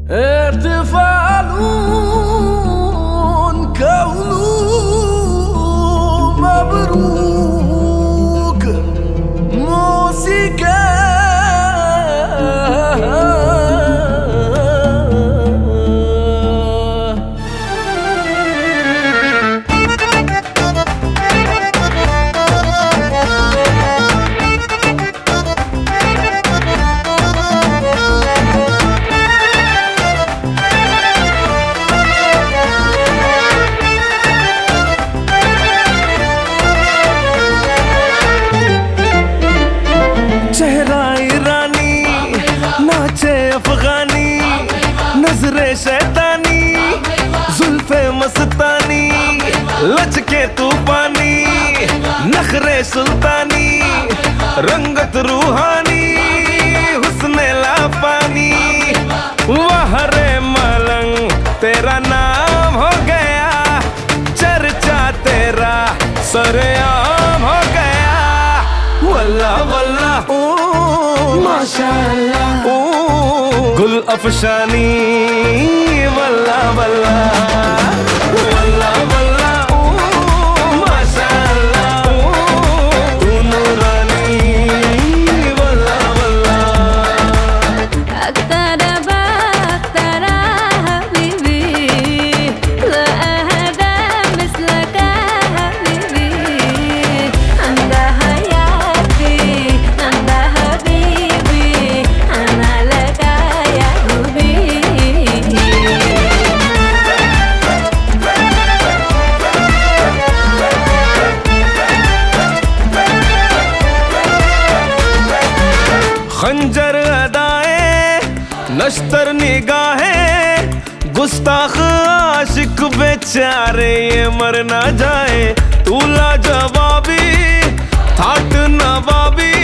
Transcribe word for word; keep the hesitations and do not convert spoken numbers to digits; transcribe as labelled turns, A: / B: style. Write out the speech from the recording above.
A: احتفال كون مبروك موسيقى चेहरा ईरानी नाचे अफगानी नजरे शैतानी जुल्फे मस्तानी लचके तूफानी नखरे सुल्तानी रंगत रूहानी हुस्ने लापानी वाह रे मलंग तेरा नाम हो गया चर्चा तेरा सरेआम हो गया वल्ला वल्ला माशाअल्लाह गुल अफशानी वल्ला वल्ला वल्ला वल्ला माशाअल्लाह तू नूरानी वल्ला वल्ला
B: اقترب اقترب حبيبي لا أحد مثلك حبيبي أنت حياتي أنت حبيبي أنا لك يا حبيبي
A: खंजर अदाएं नश्तर निगाहें गुस्ताख आशिक बेचारे ये मर ना जाए तू लाजवाबी थाट नवाबी